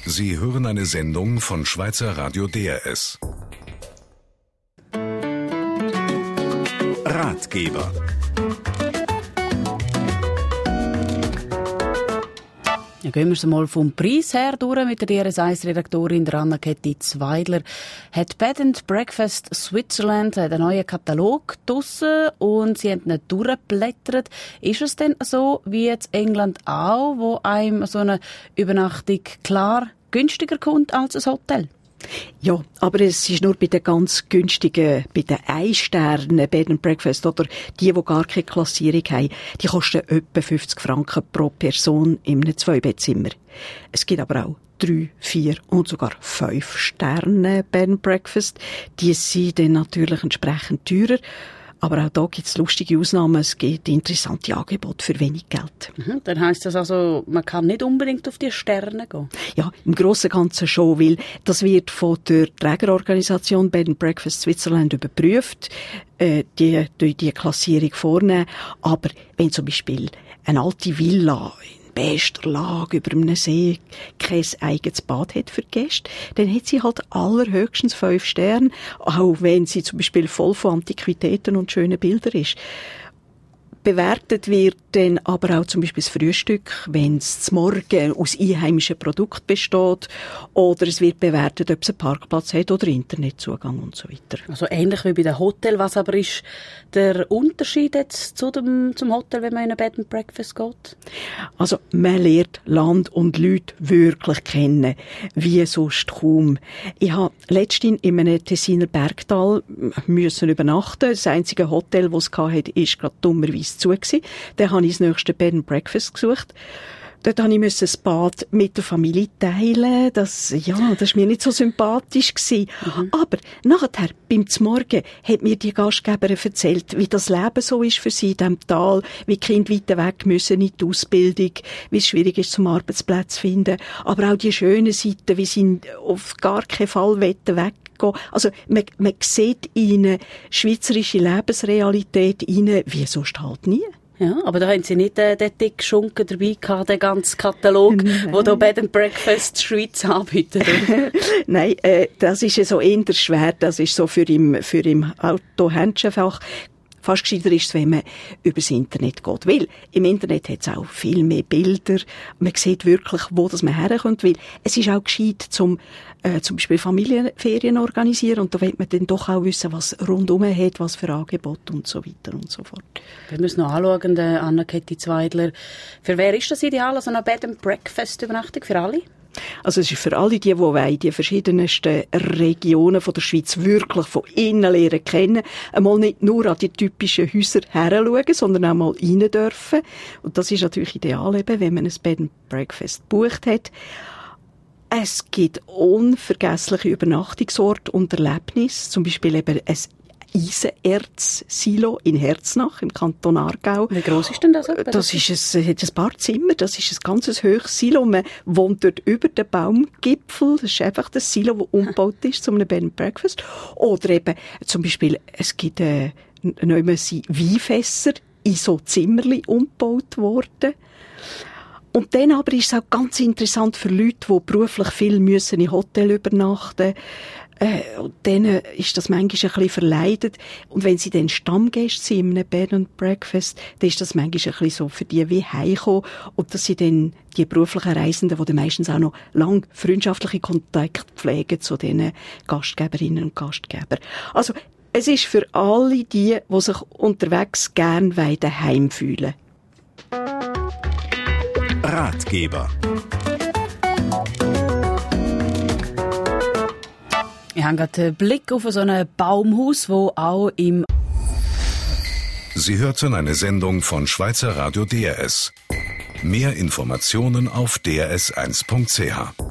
Sie hören eine Sendung von Schweizer Radio DRS. Ratgeber. Ja, gehen wir es mal vom Preis her durch mit der DRS1-Redaktorin Anna-Käthi Zweidler. Hat Bed and Breakfast Switzerland einen neuen Katalog draussen und sie haben ihn durchgeblättert. Ist es denn so wie jetzt England auch, wo einem so eine Übernachtung klar günstiger kommt als ein Hotel? Ja, aber es ist nur bei den ganz günstigen, bei den Ein-Sternen Bed and Breakfast oder die gar keine Klassierung haben, die kosten etwa 50 Franken pro Person in einem Zweibettzimmer. Es gibt aber auch 3, 4 und sogar 5 Sterne Bed and Breakfast. Die sind dann natürlich entsprechend teurer. Aber auch da gibt es lustige Ausnahmen. Es gibt interessante Angebote für wenig Geld. Dann heisst das also, man kann nicht unbedingt auf die Sterne gehen? Ja, im Grossen und Ganzen schon, weil das wird von der Trägerorganisation Bed and Breakfast Switzerland überprüft. Die Klassierung vornehmen. Aber wenn zum Beispiel eine alte Villa in bester Lage über einem See kein eigenes Bad hat für die Gäste, dann hat sie halt allerhöchstens 5 Sterne, auch wenn sie zum Beispiel voll von Antiquitäten und schönen Bildern ist. Bewertet wird dann aber auch zum Beispiel das Frühstück, wenn es zum Morgen aus einheimischen Produkten besteht, oder es wird bewertet, ob es einen Parkplatz hat oder Internetzugang und so weiter. Also ähnlich wie bei dem Hotel. Was aber ist der Unterschied jetzt zum Hotel, wenn man in ein Bed and Breakfast geht? Also man lernt Land und Leute wirklich kennen, wie sonst kaum. Ich habe letztens in einem Tessiner Bergtal müssen übernachten. Das einzige Hotel, das es hatte, ist gerade dummerweise zu gewesen. Dann habe ich das nächste Bed and Breakfast gesucht. Dort musste ich das Bad mit der Familie teilen. Das ist mir nicht so sympathisch gewesen. Aber nachher, beim Zmorgen, hat mir die Gastgeberin erzählt, wie das Leben so ist für sie in diesem Tal, wie die Kinder weiter weg müssen in die Ausbildung, wie es schwierig ist, zum Arbeitsplatz zu finden. Aber auch die schönen Seiten, wie sie auf gar keinen Fall weggehen. Also, man sieht ihnen schweizerische Lebensrealität rein, wie sonst halt nie. Ja, aber da haben Sie nicht den dicken Schunken dabei gehabt, den ganzen Katalog, wo da Bed and Breakfast Schweiz anbietet. Nein, das ist so eher schwer. Das ist so für im Auto-Händchenfach. Fast gescheiter ist es, wenn man übers Internet geht. Weil im Internet hat es auch viel mehr Bilder. Man sieht wirklich, wo das man herkommt. Weil es ist auch gescheit, zum Beispiel Familienferien organisieren. Und da will man dann doch auch wissen, was rundum hat, was für Angebote und so weiter und so fort. Wir müssen noch anschauen, Anna-Käthi Zweidler. Für wer ist das ideal? Also eine Bed and Breakfast Übernachtung für alle? Also es ist für alle die wollen, die verschiedensten Regionen von der Schweiz wirklich von innen lernen kennen. Einmal nicht nur an die typischen Häuser heranschauen, sondern auch mal rein dürfen. Und das ist natürlich ideal, eben, wenn man ein Bed and Breakfast gebucht hat. Es gibt unvergessliche Übernachtungsorte und Erlebnisse, zum Beispiel eben ein Eisenerz-Silo in Herznach im Kanton Aargau. Wie gross ist denn das? Hat ein paar Zimmer, das ist ein ganzes hohes Silo. Man wohnt dort über den Baumgipfel. Das ist einfach das Silo, das umgebaut ist zu einem Bed and Breakfast. Oder eben zum Beispiel, es gibt Weinfässer in so Zimmerli umgebaut worden. Und dann aber ist es auch ganz interessant für Leute, die beruflich viel müssen in Hotel übernachten müssen. Und denen ist das manchmal ein bisschen verleidet. Und wenn sie dann Stammgäste sind in einem Bed and Breakfast, dann ist das manchmal ein bisschen so für die wie heimkommen. Und das sind dann die beruflichen Reisenden, die dann meistens auch noch lang freundschaftliche Kontakte pflegen zu diesen Gastgeberinnen und Gastgebern. Also, es ist für alle die sich unterwegs gern daheim fühlen. Ratgeber. Ich habe gerade einen Blick auf so ein Baumhaus, wo auch im... Sie hörten eine Sendung von Schweizer Radio DRS. Mehr Informationen auf drs1.ch.